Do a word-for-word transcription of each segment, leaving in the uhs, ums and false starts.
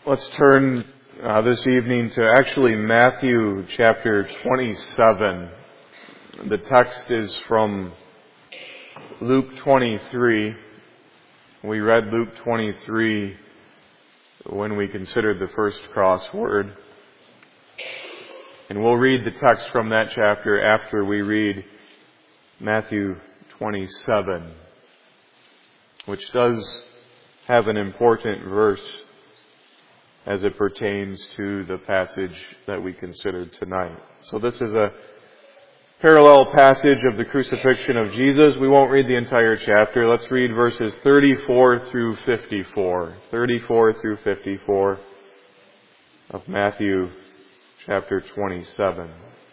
Let's turn uh, this evening to actually Matthew chapter twenty-seven. The text is from Luke twenty-three. We read Luke twenty-three when we considered the first crossword. And we'll read the text from that chapter after we read Matthew twenty-seven, which does have an important verse as it pertains to the passage that we considered tonight. So this is a parallel passage of the crucifixion of Jesus. We won't read the entire chapter. Let's read verses thirty-four through fifty-four. thirty-four through fifty-four of Matthew chapter twenty-seven.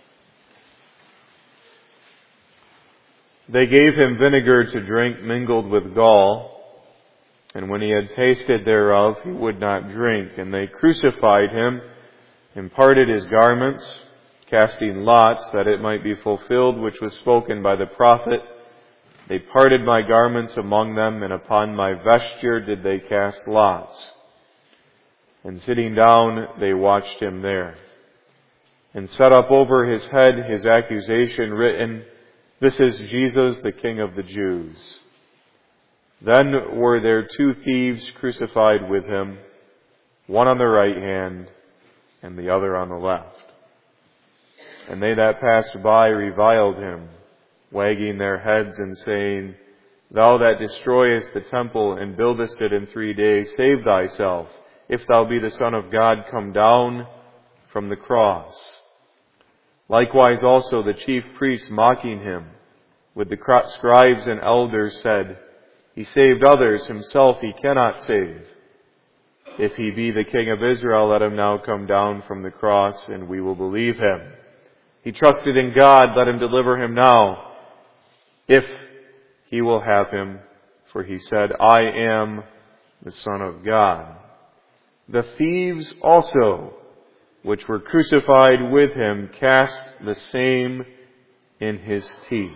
They gave him vinegar to drink mingled with gall, and when he had tasted thereof, he would not drink. And they crucified him, and parted his garments, casting lots, that it might be fulfilled which was spoken by the prophet. They parted my garments among them, and upon my vesture did they cast lots. And sitting down, they watched him there. And set up over his head his accusation written, This is Jesus, the King of the Jews. Then were there two thieves crucified with him, one on the right hand and the other on the left. And they that passed by reviled him, wagging their heads and saying, Thou that destroyest the temple and buildest it in three days, save thyself. If thou be the Son of God, come down from the cross. Likewise also the chief priests, mocking him, with the scribes and elders, said, He saved others, himself he cannot save. If he be the King of Israel, let him now come down from the cross, and we will believe him. He trusted in God, let him deliver him now, if he will have him, for he said, I am the Son of God. The thieves also, which were crucified with him, cast the same in his teeth.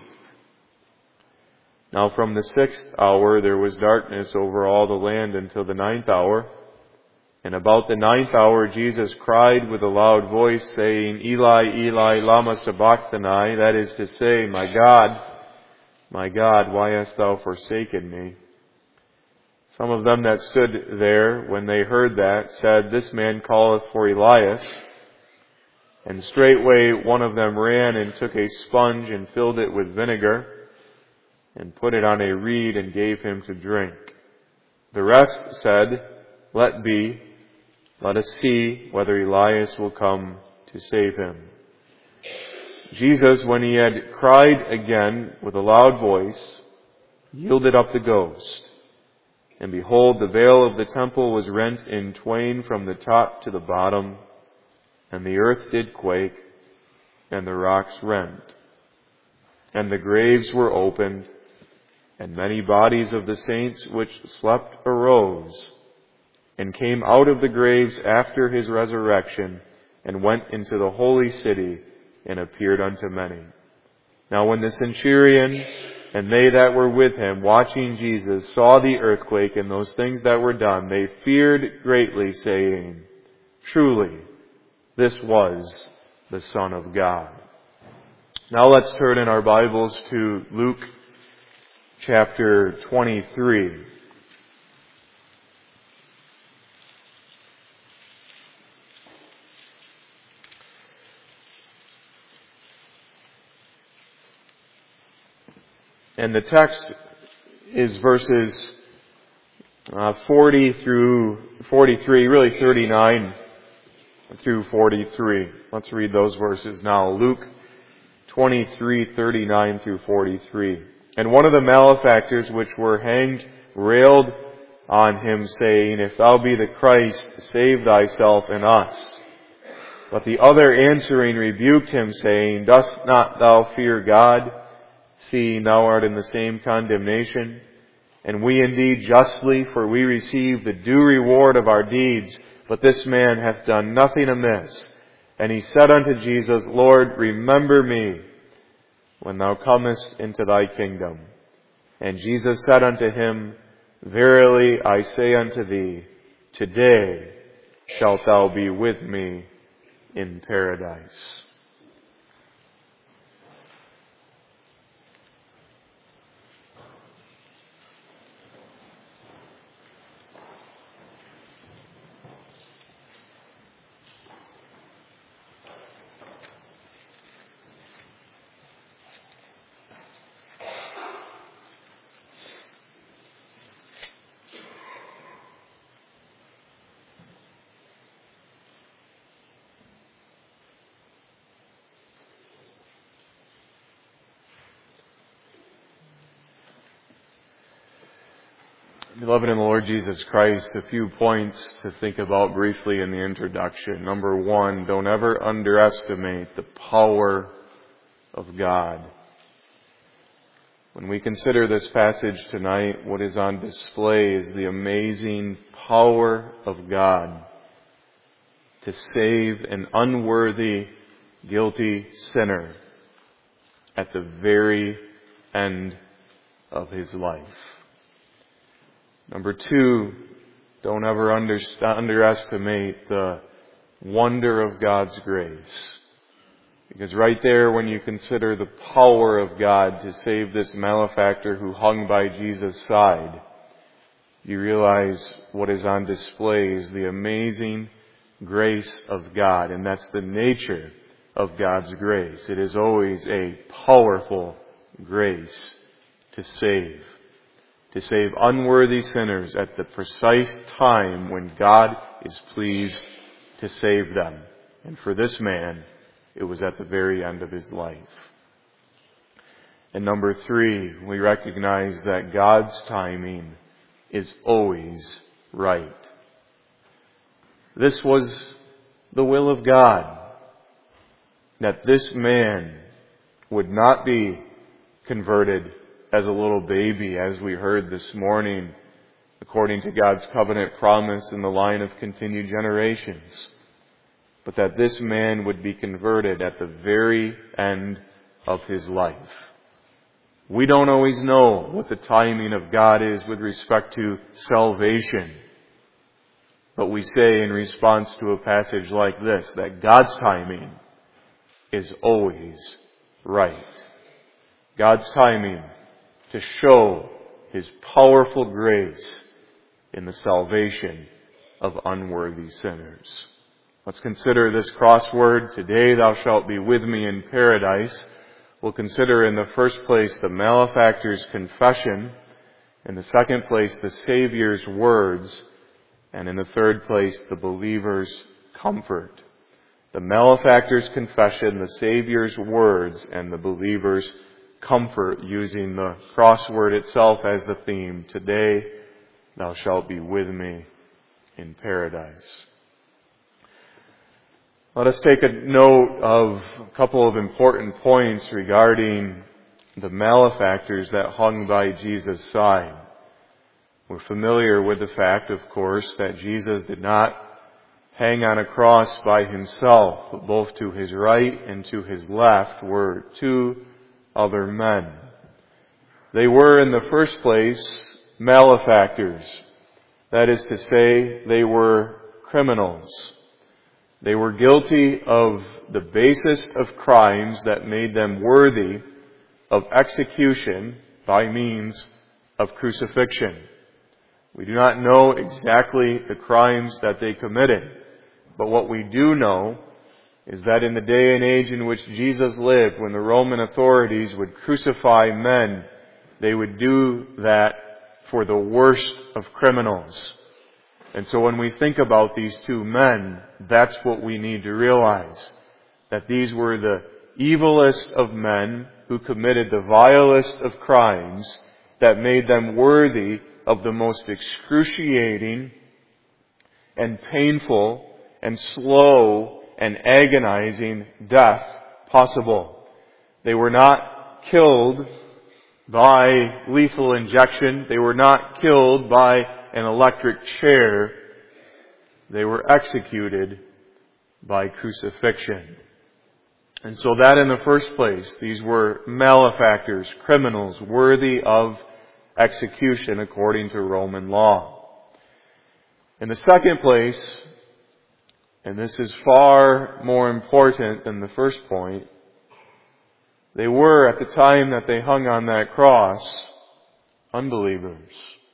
Now from the sixth hour there was darkness over all the land until the ninth hour. And about the ninth hour Jesus cried with a loud voice, saying, Eli, Eli, lama sabachthani, that is to say, My God, my God, why hast thou forsaken me? Some of them that stood there, when they heard that, said, This man calleth for Elias. And straightway one of them ran and took a sponge and filled it with vinegar, and put it on a reed and gave him to drink. The rest said, Let be, let us see whether Elias will come to save him. Jesus, when he had cried again with a loud voice, yielded up the ghost. And behold, the veil of the temple was rent in twain from the top to the bottom, and the earth did quake, and the rocks rent. And the graves were opened, and many bodies of the saints which slept arose, and came out of the graves after his resurrection, and went into the holy city, and appeared unto many. Now when the centurion and they that were with him, watching Jesus, saw the earthquake and those things that were done, they feared greatly, saying, Truly, this was the Son of God. Now let's turn in our Bibles to Luke chapter twenty-three. And the text is verses uh, forty through forty-three, really thirty-nine through forty-three. Let's read those verses now. Luke twenty-three, thirty-nine through forty-three. And one of the malefactors which were hanged railed on him, saying, If thou be the Christ, save thyself and us. But the other answering rebuked him, saying, Dost not thou fear God, seeing thou art in the same condemnation? And we indeed justly, for we receive the due reward of our deeds, but this man hath done nothing amiss. And he said unto Jesus, Lord, remember me when thou comest into thy kingdom. And Jesus said unto him, Verily I say unto thee, today shalt thou be with me in paradise. Beloved in the Lord Jesus Christ, a few points to think about briefly in the introduction. Number one, don't ever underestimate the power of God. When we consider this passage tonight, what is on display is the amazing power of God to save an unworthy, guilty sinner at the very end of his life. Number two, don't ever under, underestimate the wonder of God's grace. Because right there, when you consider the power of God to save this malefactor who hung by Jesus' side, you realize what is on display is the amazing grace of God. And that's the nature of God's grace. It is always a powerful grace to save. To save unworthy sinners at the precise time when God is pleased to save them. And for this man, it was at the very end of his life. And number three, we recognize that God's timing is always right. This was the will of God, that this man would not be converted as a little baby, as we heard this morning, according to God's covenant promise in the line of continued generations, but that this man would be converted at the very end of his life. We don't always know what the timing of God is with respect to salvation, but we say in response to a passage like this that God's timing is always right. God's timing to show His powerful grace in the salvation of unworthy sinners. Let's consider this crossword. Today thou shalt be with me in paradise. We'll consider in the first place the malefactor's confession, in the second place the Savior's words, and in the third place the believer's comfort. The malefactor's confession, the Savior's words, and the believer's comfort, using the crossword itself as the theme. Today thou shalt be with me in paradise. Let us take a note of a couple of important points regarding the malefactors that hung by Jesus' side. We're familiar with the fact, of course, that Jesus did not hang on a cross by himself, but both to his right and to his left were two other men. They were, in the first place, malefactors. That is to say, they were criminals. They were guilty of the basest of crimes that made them worthy of execution by means of crucifixion. We do not know exactly the crimes that they committed, but what we do know is that in the day and age in which Jesus lived, when the Roman authorities would crucify men, they would do that for the worst of criminals. And so when we think about these two men, that's what we need to realize. That these were the evilest of men who committed the vilest of crimes that made them worthy of the most excruciating and painful and slow and agonizing death possible. They were not killed by lethal injection. They were not killed by an electric chair. They were executed by crucifixion. And so that in the first place, these were malefactors, criminals, worthy of execution according to Roman law. In the second place, and this is far more important than the first point, they were, at the time that they hung on that cross, unbelievers.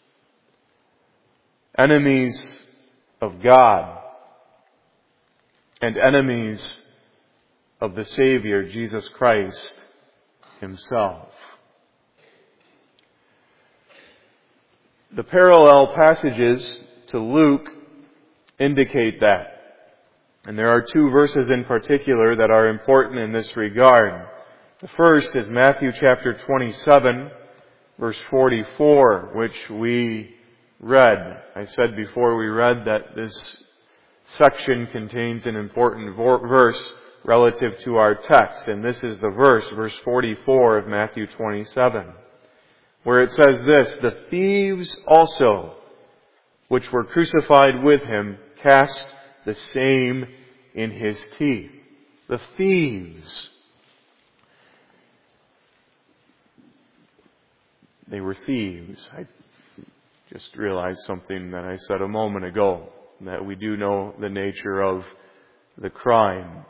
Enemies of God. And enemies of the Savior, Jesus Christ Himself. The parallel passages to Luke indicate that. And there are two verses in particular that are important in this regard. The first is Matthew chapter twenty-seven, verse forty-four, which we read. I said before we read that this section contains an important verse relative to our text, and this is the verse, verse forty-four of Matthew twenty-seven, where it says this, "The thieves also, which were crucified with Him, cast the same in His teeth." The thieves. They were thieves. I just realized something that I said a moment ago, that we do know the nature of the crime.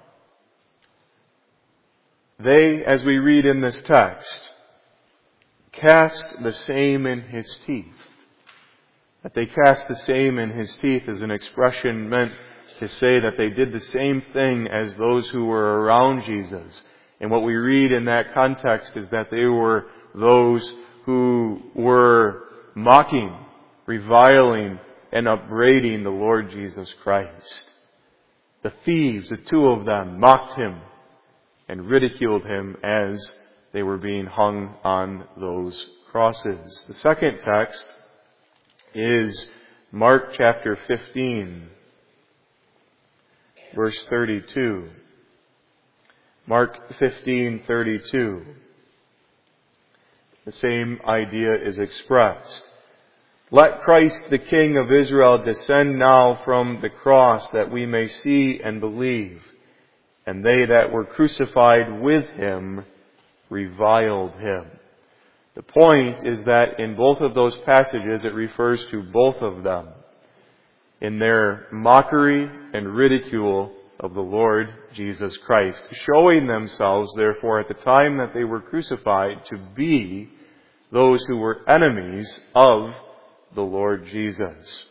They, as we read in this text, cast the same in His teeth. That they cast the same in His teeth is an expression meant to say that they did the same thing as those who were around Jesus. And what we read in that context is that they were those who were mocking, reviling, and upbraiding the Lord Jesus Christ. The thieves, the two of them, mocked Him and ridiculed Him as they were being hung on those crosses. The second text is Mark chapter fifteen, verse thirty-two. Mark fifteen thirty-two. The same idea is expressed. "Let Christ the King of Israel descend now from the cross, that we may see and believe. And they that were crucified with Him reviled Him." The point is that in both of those passages it refers to both of them in their mockery and ridicule of the Lord Jesus Christ, showing themselves, therefore, at the time that they were crucified, to be those who were enemies of the Lord Jesus.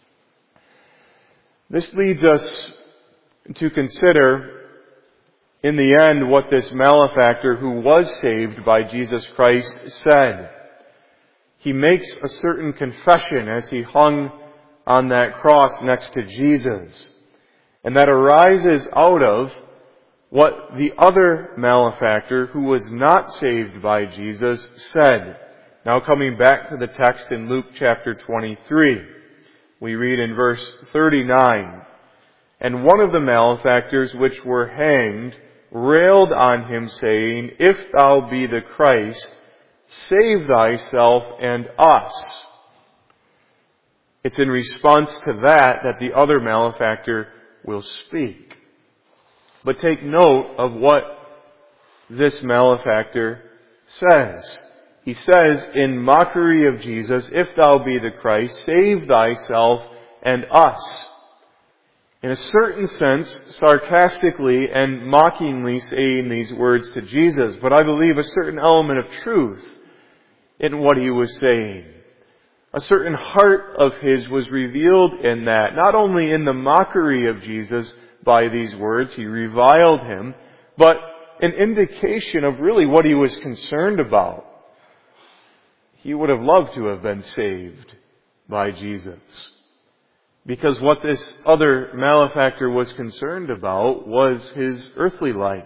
This leads us to consider, in the end, what this malefactor who was saved by Jesus Christ said. He makes a certain confession as he hung on that cross next to Jesus. And that arises out of what the other malefactor who was not saved by Jesus said. Now coming back to the text in Luke chapter twenty-three, we read in verse thirty-nine, "And one of the malefactors which were hanged railed on Him, saying, If thou be the Christ, save thyself and us." It's in response to that that the other malefactor will speak. But take note of what this malefactor says. He says in mockery of Jesus, "If thou be the Christ, save thyself and us." In a certain sense, sarcastically and mockingly saying these words to Jesus, but I believe a certain element of truth in what he was saying. A certain heart of his was revealed in that, not only in the mockery of Jesus by these words, he reviled Him, but an indication of really what he was concerned about. He would have loved to have been saved by Jesus. Because what this other malefactor was concerned about was his earthly life.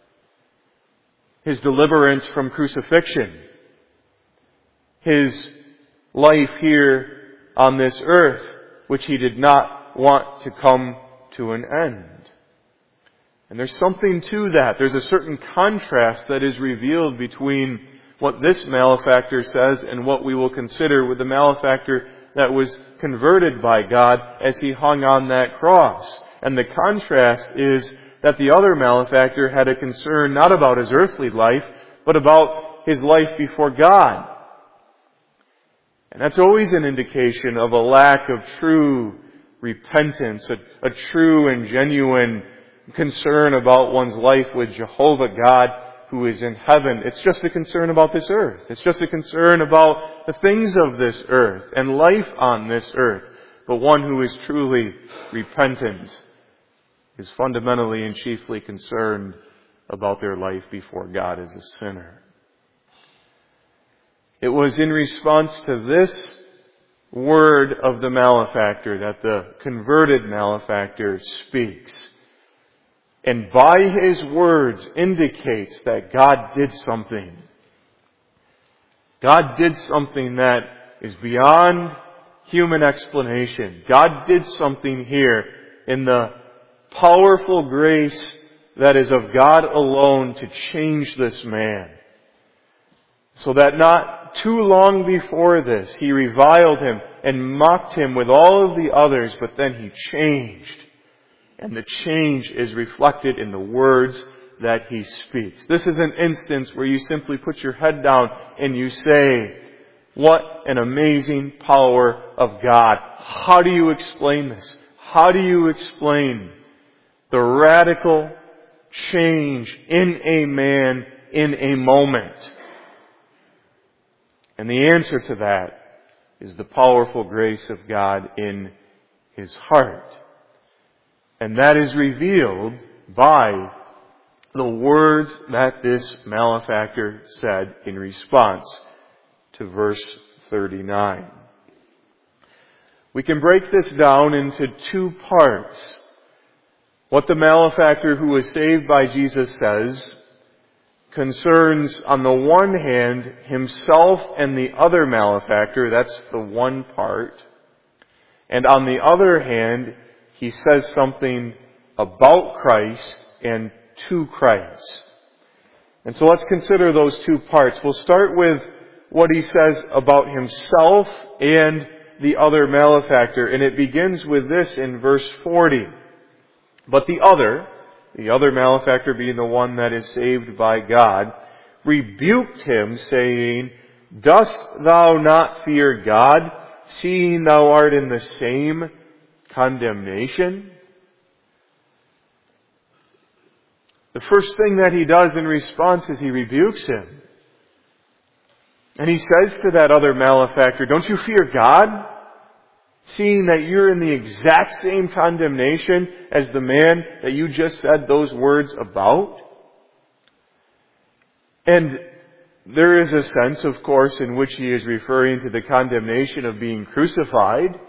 His deliverance from crucifixion. His life here on this earth, which he did not want to come to an end. And there's something to that. There's a certain contrast that is revealed between what this malefactor says and what we will consider with the malefactor that was converted by God as he hung on that cross. And the contrast is that the other malefactor had a concern not about his earthly life, but about his life before God. And that's always an indication of a lack of true repentance, a, a true and genuine concern about one's life with Jehovah God who is in heaven. It's just a concern about this earth. It's just a concern about the things of this earth and life on this earth. But one who is truly repentant is fundamentally and chiefly concerned about their life before God as a sinner. It was in response to this word of the malefactor that the converted malefactor speaks. And by his words indicates that God did something. God did something that is beyond human explanation. God did something here in the powerful grace that is of God alone to change this man. So that not too long before this, he reviled him and mocked him with all of the others, but then he changed. And the change is reflected in the words that he speaks. This is an instance where you simply put your head down and you say, what an amazing power of God. How do you explain this? How do you explain the radical change in a man in a moment? And the answer to that is the powerful grace of God in his heart. And that is revealed by the words that this malefactor said in response to verse thirty-nine. We can break this down into two parts. What the malefactor who was saved by Jesus says concerns, on the one hand, himself and the other malefactor. That's the one part. And on the other hand, he says something about Christ and to Christ. And so let's consider those two parts. We'll start with what he says about himself and the other malefactor. And it begins with this in verse forty. But the other, the other malefactor being the one that is saved by God, rebuked him, saying, Dost thou not fear God, seeing thou art in the same condemnation? The first thing that he does in response is he rebukes him. And he says to that other malefactor, don't you fear God, seeing that you're in the exact same condemnation as the man that you just said those words about? And there is a sense, of course, in which he is referring to the condemnation of being crucified.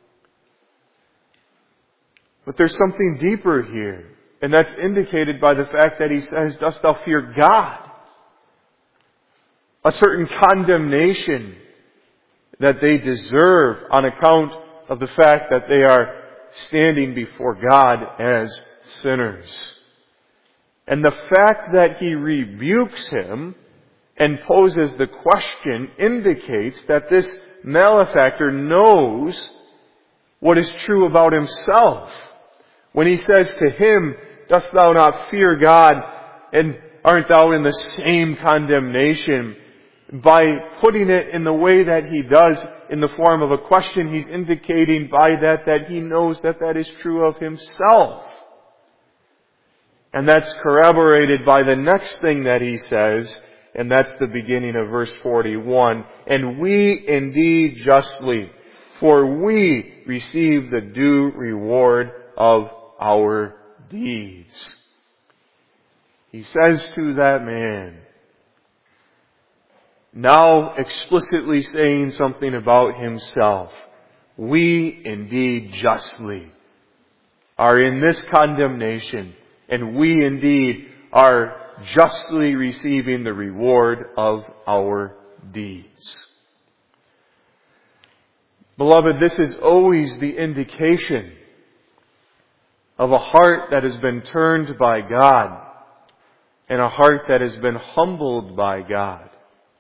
But there's something deeper here. And that's indicated by the fact that he says, dost thou fear God? A certain condemnation that they deserve on account of the fact that they are standing before God as sinners. And the fact that he rebukes him and poses the question indicates that this malefactor knows what is true about himself. When he says to him, dost thou not fear God, and aren't thou in the same condemnation? By putting it in the way that he does, in the form of a question, he's indicating by that that he knows that that is true of himself. And that's corroborated by the next thing that he says, and that's the beginning of verse forty-one. And we indeed justly, for we receive the due reward of our deeds. He says to that man, now explicitly saying something about himself, we indeed justly are in this condemnation, and we indeed are justly receiving the reward of our deeds. Beloved, this is always the indication of a heart that has been turned by God and a heart that has been humbled by God.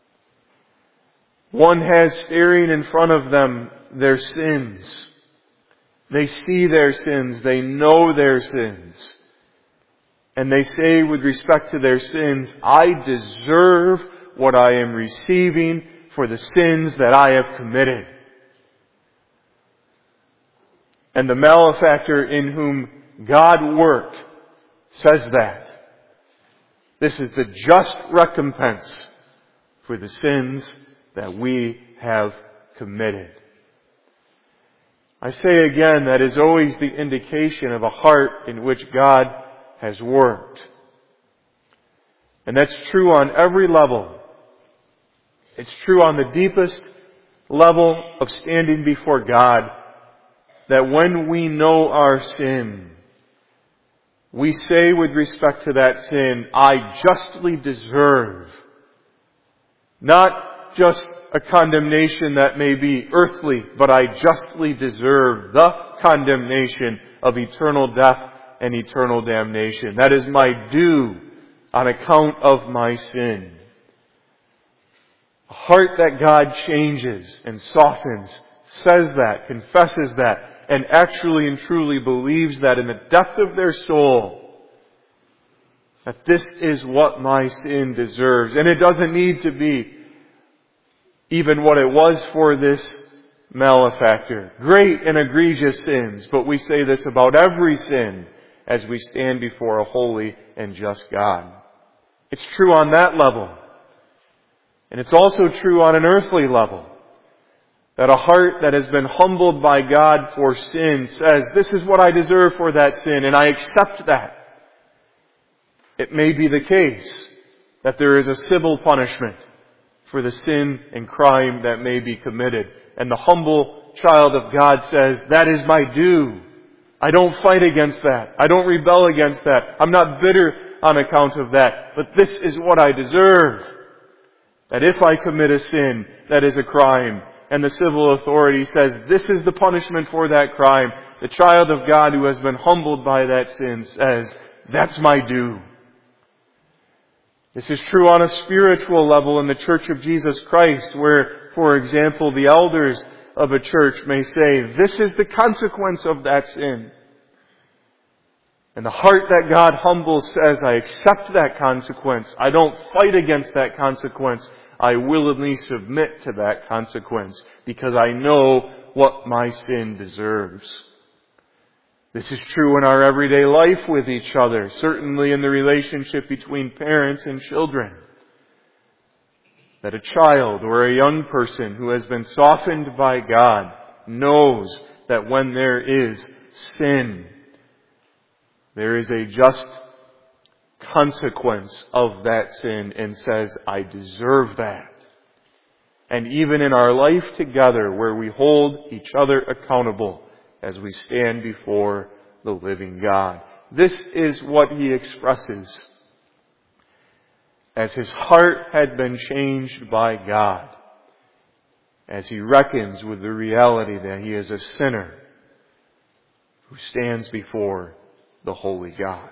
One has staring in front of them their sins. They see their sins. They know their sins. And they say with respect to their sins, I deserve what I am receiving for the sins that I have committed. And the malefactor in whom God worked says that. This is the just recompense for the sins that we have committed. I say again, that is always the indication of a heart in which God has worked. And that's true on every level. It's true on the deepest level of standing before God, that when we know our sin, we say with respect to that sin, I justly deserve. Not just a condemnation that may be earthly, but I justly deserve the condemnation of eternal death and eternal damnation. That is my due on account of my sin. A heart that God changes and softens says that, confesses that, and actually and truly believes that in the depth of their soul, that this is what my sin deserves. And it doesn't need to be even what it was for this malefactor. Great and egregious sins, but we say this about every sin as we stand before a holy and just God. It's true on that level. And it's also true on an earthly level. That a heart that has been humbled by God for sin says, this is what I deserve for that sin, and I accept that. It may be the case that there is a civil punishment for the sin and crime that may be committed. And the humble child of God says, that is my due. I don't fight against that. I don't rebel against that. I'm not bitter on account of that. But this is what I deserve. That if I commit a sin, that is a crime. And the civil authority says, this is the punishment for that crime. The child of God who has been humbled by that sin says, that's my due. This is true on a spiritual level in the Church of Jesus Christ, where, for example, the elders of a church may say, this is the consequence of that sin. And the heart that God humbles says, I accept that consequence. I don't fight against that consequence. I willingly submit to that consequence because I know what my sin deserves. This is true in our everyday life with each other, certainly in the relationship between parents and children. That a child or a young person who has been softened by God knows that when there is sin, there is a just consequence of that sin and says, I deserve that. And even in our life together, where we hold each other accountable as we stand before the living God. This is what he expresses as his heart had been changed by God, as he reckons with the reality that he is a sinner who stands before the holy God.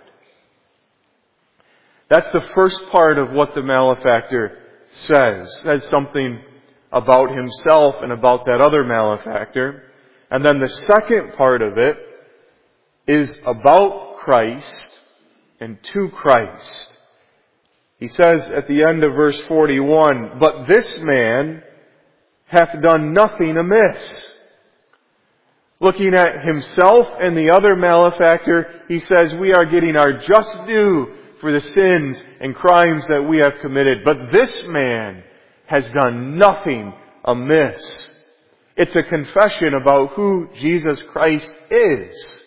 That's the first part of what the malefactor says. Says something about himself and about that other malefactor. And then the second part of it is about Christ and to Christ. He says at the end of verse forty-one, but this man hath done nothing amiss. Looking at himself and the other malefactor, he says we are getting our just due for the sins and crimes that we have committed. But this man has done nothing amiss. It's a confession about who Jesus Christ is.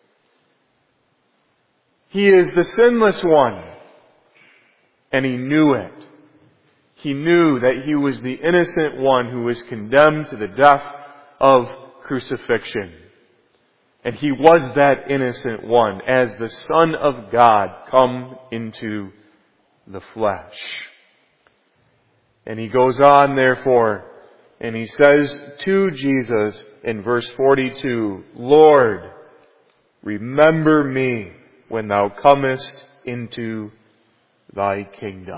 He is the sinless one. And he knew it. He knew that he was the innocent one who was condemned to the death of crucifixion. And he was that innocent one as the Son of God come into the flesh. And he goes on, therefore, and he says to Jesus in verse forty-two, Lord, remember me when thou comest into thy kingdom.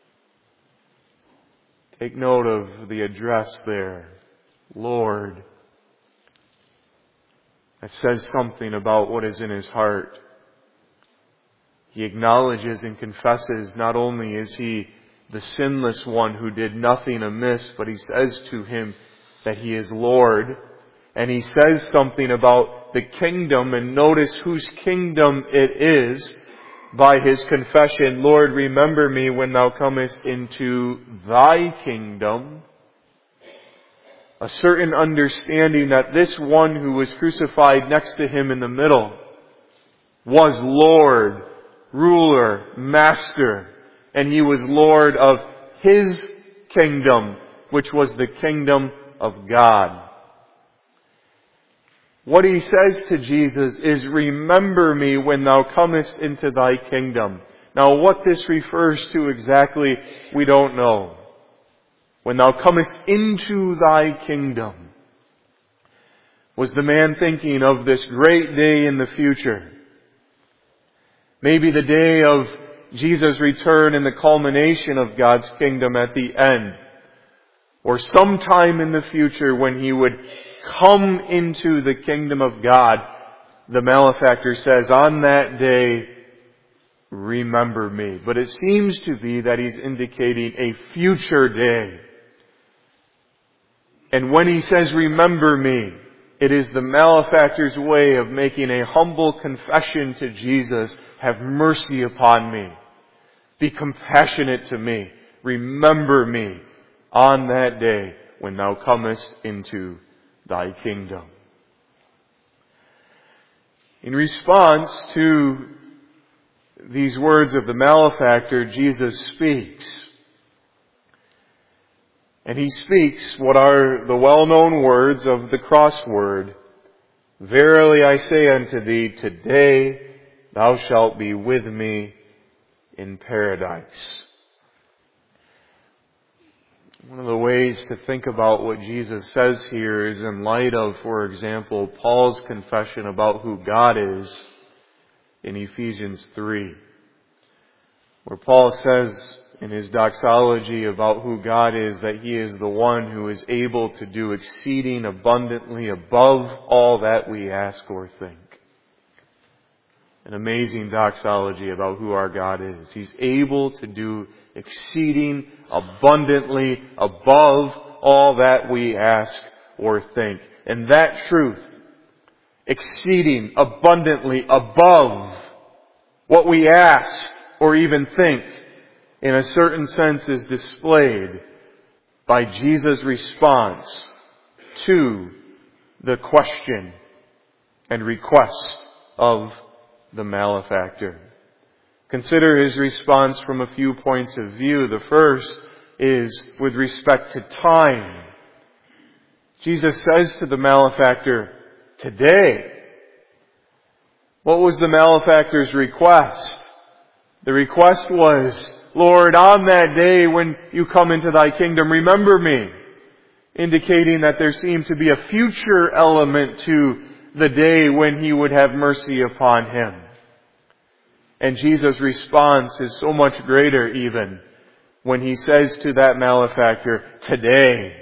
Take note of the address there. Lord. That says something about what is in his heart. He acknowledges and confesses not only is he the sinless one who did nothing amiss, but he says to him that he is Lord. And he says something about the kingdom, and notice whose kingdom it is by his confession, Lord, remember me when thou comest into thy kingdom. A certain understanding that this one who was crucified next to him in the middle was Lord, ruler, master, and he was Lord of his kingdom, which was the kingdom of God. What he says to Jesus is, remember me when thou comest into thy kingdom. Now what this refers to exactly, we don't know. When thou comest into thy kingdom. Was the man thinking of this great day in the future? Maybe the day of Jesus' return and the culmination of God's kingdom at the end. Or sometime in the future when he would come into the kingdom of God. The malefactor says, on that day, remember me. But it seems to be that he's indicating a future day. And when he says, remember me, it is the malefactor's way of making a humble confession to Jesus. Have mercy upon me. Be compassionate to me. Remember me on that day when thou comest into thy kingdom. In response to these words of the malefactor, Jesus speaks. And he speaks what are the well-known words of the crossword. Verily I say unto thee, today thou shalt be with me in paradise. One of the ways to think about what Jesus says here is in light of, for example, Paul's confession about who God is in Ephesians three. Where Paul says in his doxology about who God is, that He is the one who is able to do exceeding abundantly above all that we ask or think. An amazing doxology about who our God is. He's able to do exceeding abundantly above all that we ask or think. And that truth, exceeding abundantly above what we ask or even think, in a certain sense is displayed by Jesus' response to the question and request of the malefactor. Consider his response from a few points of view. The first is with respect to time. Jesus says to the malefactor, today. What was the malefactor's request? The request was, Lord, on that day when you come into thy kingdom, remember me. Indicating that there seemed to be a future element to the day when He would have mercy upon him. And Jesus' response is so much greater even when He says to that malefactor, today,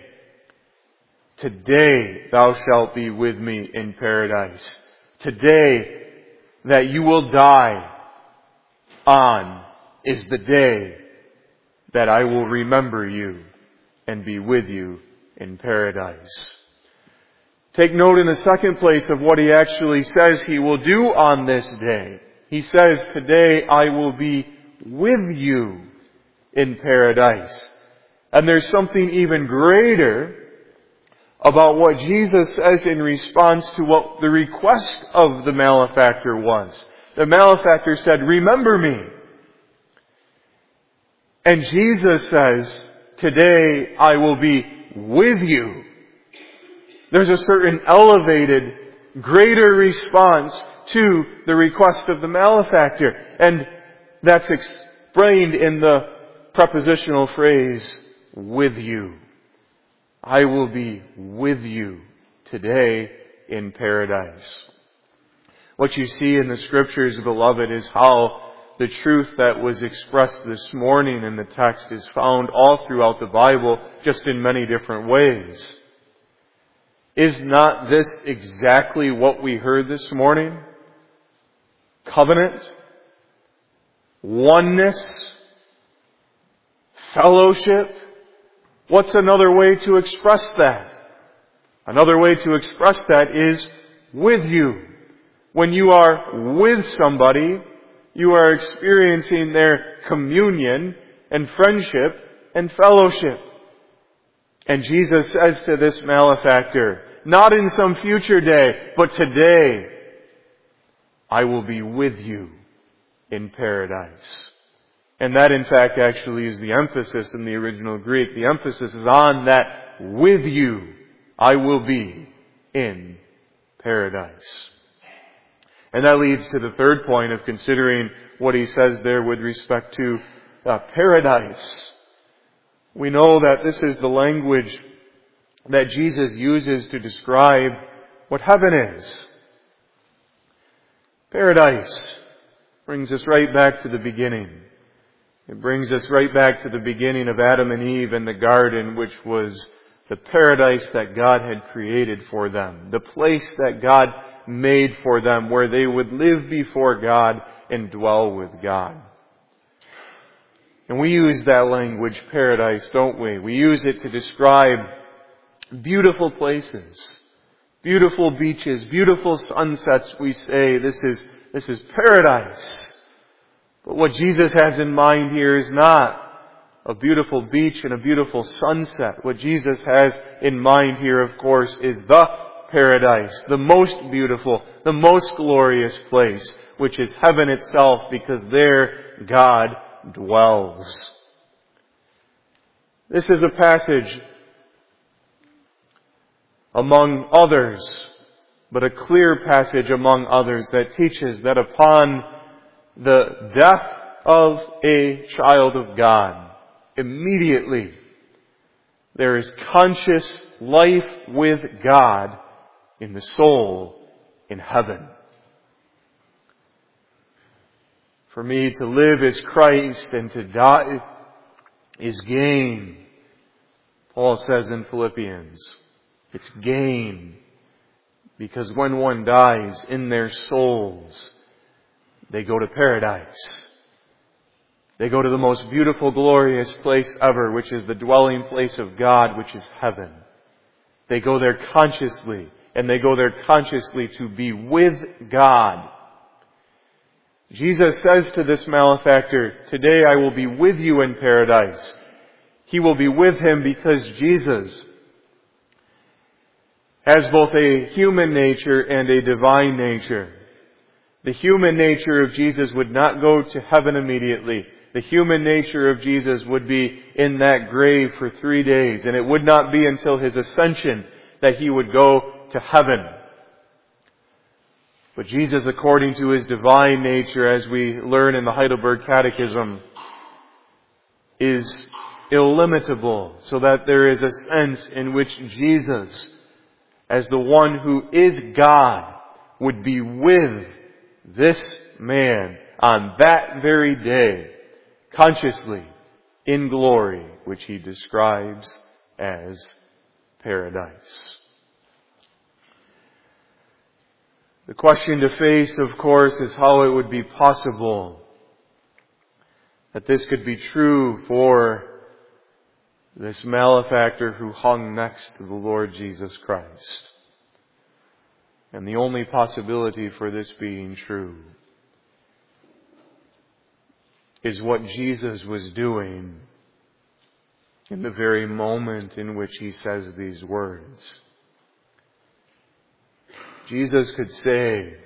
today thou shalt be with me in paradise. Today that you will die on is the day that I will remember you and be with you in paradise. Take note in the second place of what He actually says He will do on this day. He says, today I will be with you in paradise. And there's something even greater about what Jesus says in response to what the request of the malefactor was. The malefactor said, remember me. And Jesus says, today I will be with you. There's a certain elevated, greater response to the request of the malefactor. And that's explained in the prepositional phrase, with you. I will be with you today in paradise. What you see in the Scriptures, beloved, is how the truth that was expressed this morning in the text is found all throughout the Bible, just in many different ways. Is not this exactly what we heard this morning? Covenant, oneness, fellowship. What's another way to express that? Another way to express that is with you. When you are with somebody, you are experiencing their communion and friendship and fellowship. And Jesus says to this malefactor, not in some future day, but today, I will be with you in paradise. And that in fact actually is the emphasis in the original Greek. The emphasis is on that with you I will be in paradise. And that leads to the third point of considering what he says there with respect to uh, paradise. We know that this is the language that Jesus uses to describe what heaven is. Paradise brings us right back to the beginning. It brings us right back to the beginning of Adam and Eve in the garden, which was the paradise that God had created for them. The place that God made for them where they would live before God and dwell with God. And we use that language, paradise, don't we? We use it to describe beautiful places, beautiful beaches, beautiful sunsets. We say this is, this is paradise. But what Jesus has in mind here is not a beautiful beach and a beautiful sunset. What Jesus has in mind here, of course, is the paradise, the most beautiful, the most glorious place, which is heaven itself, because there God dwells. This is a passage among others, but a clear passage among others that teaches that upon the death of a child of God, immediately there is conscious life with God in the soul in heaven. For me, to live is Christ and to die is gain. Paul says in Philippians, it's gain. Because when one dies in their souls, they go to paradise. They go to the most beautiful, glorious place ever, which is the dwelling place of God, which is heaven. They go there consciously, and they go there consciously to be with God. Jesus says to this malefactor, today I will be with you in paradise. He will be with him because Jesus has both a human nature and a divine nature. The human nature of Jesus would not go to heaven immediately. The human nature of Jesus would be in that grave for three days, and it would not be until His ascension that He would go to heaven. But Jesus, according to His divine nature, as we learn in the Heidelberg Catechism, is illimitable, so that there is a sense in which Jesus, as the one who is God, would be with this man on that very day, consciously, in glory, which He describes as paradise. The question to face, of course, is how it would be possible that this could be true for this malefactor who hung next to the Lord Jesus Christ. And the only possibility for this being true is what Jesus was doing in the very moment in which He says these words. Jesus could say,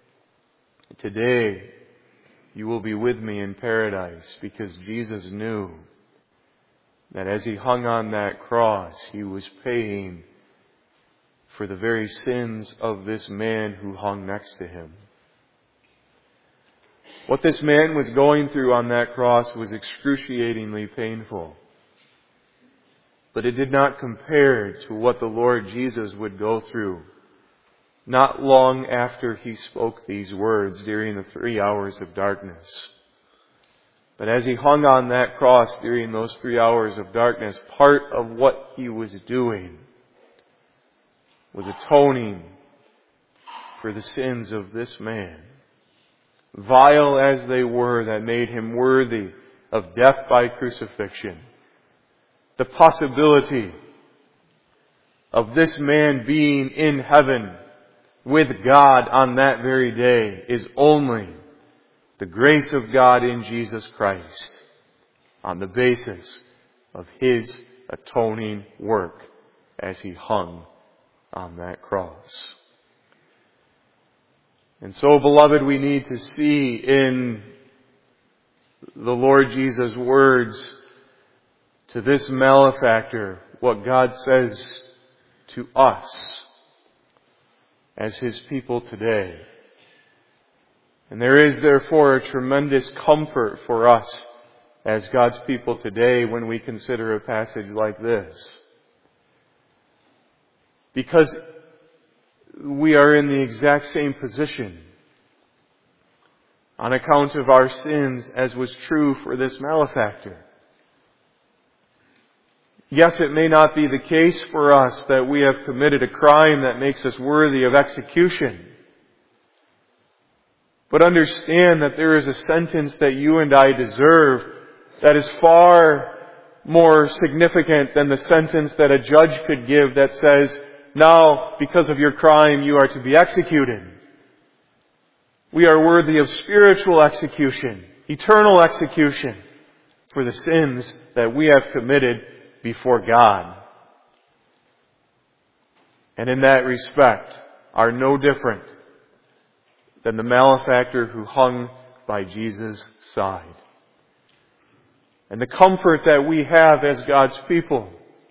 today you will be with me in paradise, because Jesus knew that as He hung on that cross, He was paying for the very sins of this man who hung next to Him. What this man was going through on that cross was excruciatingly painful. But it did not compare to what the Lord Jesus would go through not long after He spoke these words during the three hours of darkness. But as He hung on that cross during those three hours of darkness, part of what He was doing was atoning for the sins of this man. Vile as they were, that made Him worthy of death by crucifixion. The possibility of this man being in heaven with God on that very day is only the grace of God in Jesus Christ on the basis of His atoning work as He hung on that cross. And so, beloved, we need to see in the Lord Jesus' words to this malefactor what God says to us as His people today. And there is therefore a tremendous comfort for us as God's people today when we consider a passage like this. Because we are in the exact same position on account of our sins as was true for this malefactor. Yes, it may not be the case for us that we have committed a crime that makes us worthy of execution. But understand that there is a sentence that you and I deserve that is far more significant than the sentence that a judge could give that says, now, because of your crime, you are to be executed. We are worthy of spiritual execution, eternal execution, for the sins that we have committed before God. And in that respect, are no different than the malefactor who hung by Jesus' side. And the comfort that we have as God's people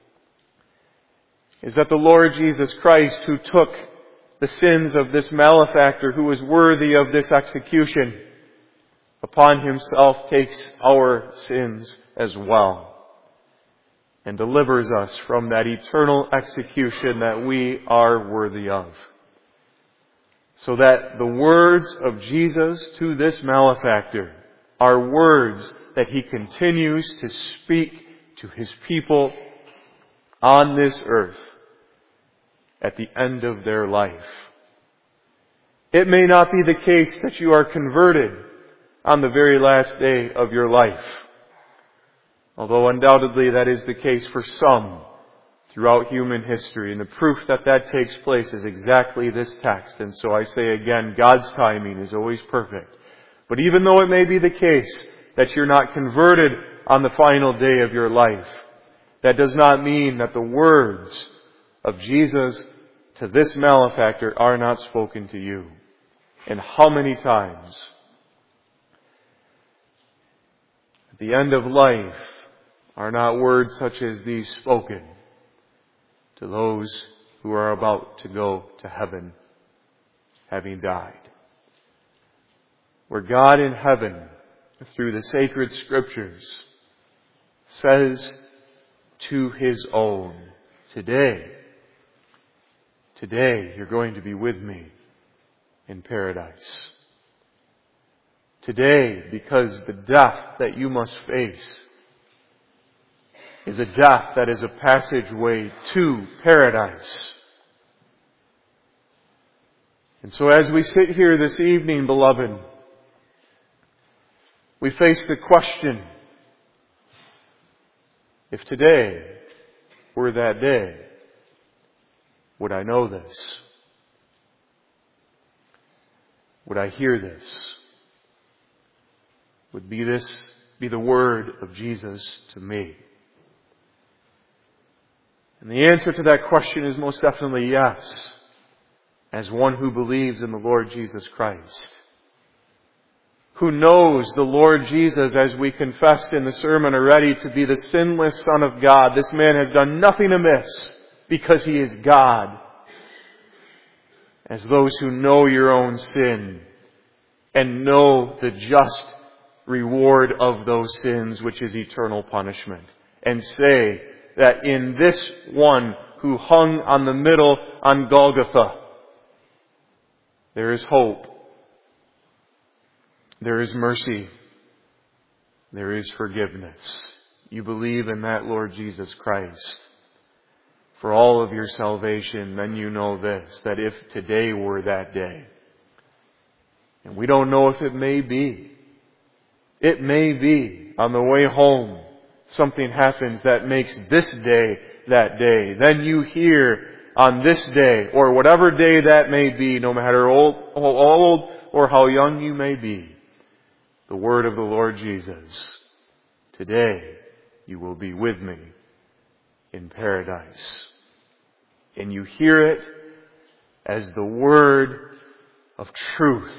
is that the Lord Jesus Christ, who took the sins of this malefactor who was worthy of this execution, upon Himself takes our sins as well and delivers us from that eternal execution that we are worthy of. So that the words of Jesus to this malefactor are words that He continues to speak to His people on this earth at the end of their life. It may not be the case that you are converted on the very last day of your life, although undoubtedly that is the case for some throughout human history. And the proof that that takes place is exactly this text. And so I say again, God's timing is always perfect. But even though it may be the case that you're not converted on the final day of your life, that does not mean that the words of Jesus to this malefactor are not spoken to you. And how many times at the end of life are not words such as these spoken to those who are about to go to heaven having died? Where God in heaven, through the sacred Scriptures, says to His own, Today, today you're going to be with me in paradise. Today, because the death that you must face is a death that is a passageway to paradise. And so as we sit here this evening, beloved, we face the question, if today were that day, would I know this? Would I hear this? Would be this be the word of Jesus to me? And the answer to that question is most definitely yes, as one who believes in the Lord Jesus Christ, who knows the Lord Jesus, as we confessed in the sermon already, to be the sinless Son of God. This man has done nothing amiss because He is God. As those who know your own sin and know the just reward of those sins, which is eternal punishment, and say that in this one who hung on the middle on Golgotha, there is hope, there is mercy, there is forgiveness. You believe in that Lord Jesus Christ for all of your salvation, then you know this, that if today were that day, and we don't know if it may be, it may be on the way home something happens that makes this day that day. Then you hear on this day, or whatever day that may be, no matter old, how old or how young you may be, the word of the Lord Jesus. Today you will be with me in paradise. And you hear it as the word of truth,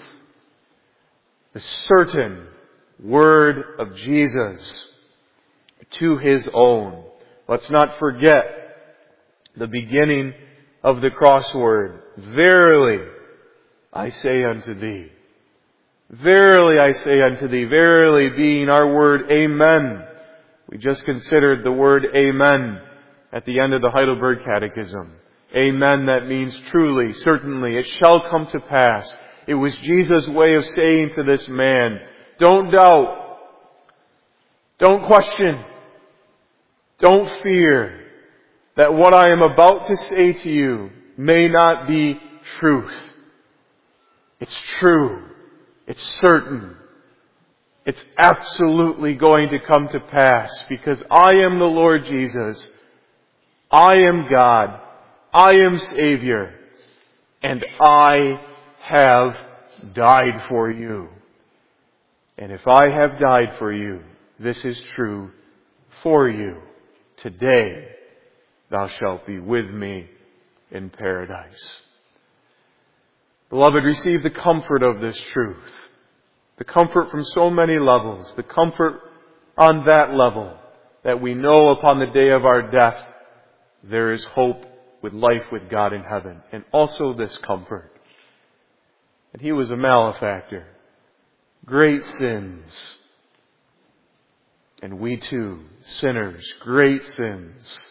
the certain word of Jesus to His own. Let's not forget the beginning of the crossword. Verily, I say unto thee. Verily, I say unto thee. Verily being our word, amen. We just considered the word amen at the end of the Heidelberg Catechism. Amen, that means truly, certainly, it shall come to pass. It was Jesus' way of saying to this man, don't doubt. Don't question. Don't fear that what I am about to say to you may not be truth. It's true. It's certain. It's absolutely going to come to pass because I am the Lord Jesus. I am God. I am Savior. And I have died for you. And if I have died for you, this is true for you. Today, thou shalt be with me in paradise. Beloved, receive the comfort of this truth. The comfort from so many levels. The comfort on that level that we know upon the day of our death there is hope with life with God in heaven. And also this comfort. And He was a malefactor. Great sins. And we too, sinners, great sins.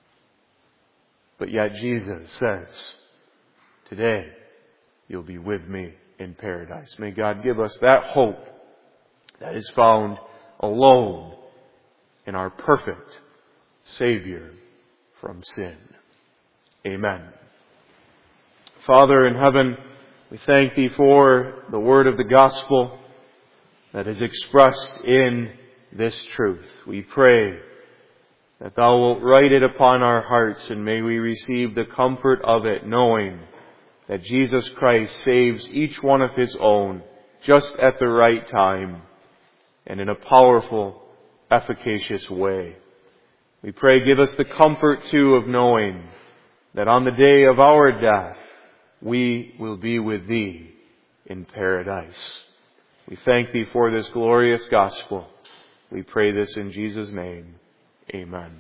But yet Jesus says, today you'll be with me in paradise. May God give us that hope that is found alone in our perfect Savior from sin. Amen. Father in heaven, we thank Thee for the word of the gospel that is expressed in this truth. We pray that Thou wilt write it upon our hearts, and may we receive the comfort of it, knowing that Jesus Christ saves each one of His own just at the right time and in a powerful, efficacious way. We pray, give us the comfort too of knowing that on the day of our death, we will be with Thee in paradise. We thank Thee for this glorious gospel. We pray this in Jesus' name. Amen.